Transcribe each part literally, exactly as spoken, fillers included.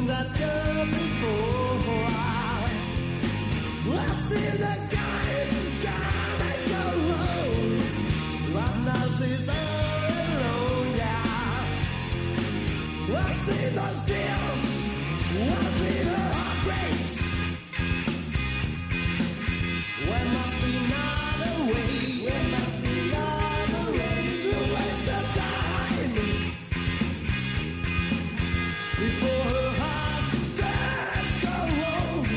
seen that girl before. I see the guys gonna go home. But now she's all alone, yeah. I see those deals, I see her heartbreaks. There must be another way, there must be another way to waste the time before her heart does go home.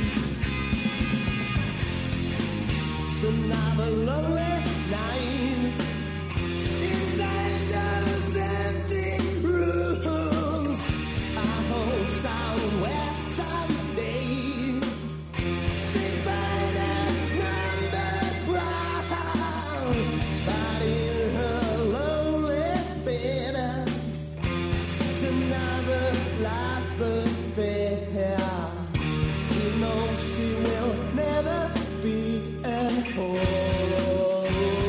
It's another lonely night inside those empty rooms. I hope somewhere, someday, she find that number round. But in her lonely bed, it's another life affair. She knows she will never be at home.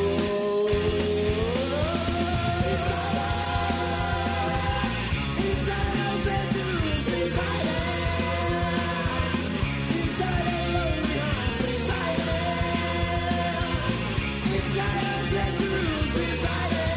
Inside those empty rooms, inside her, inside her lonely house, inside her, inside those empty rooms, inside her.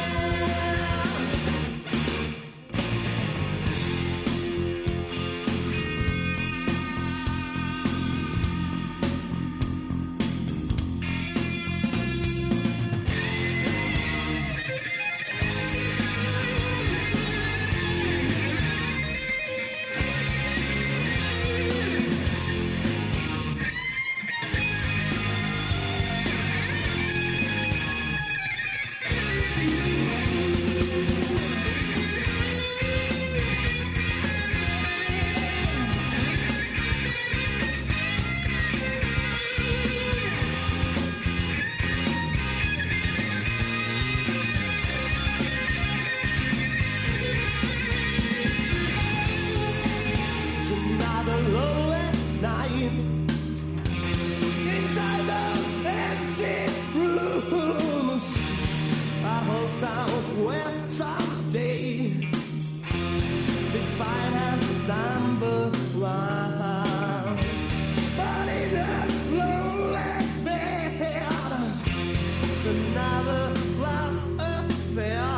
Another lonely night inside those empty rooms. I hope somewhere, someday, she find her number one. But in that lonely bed, it's another love affair.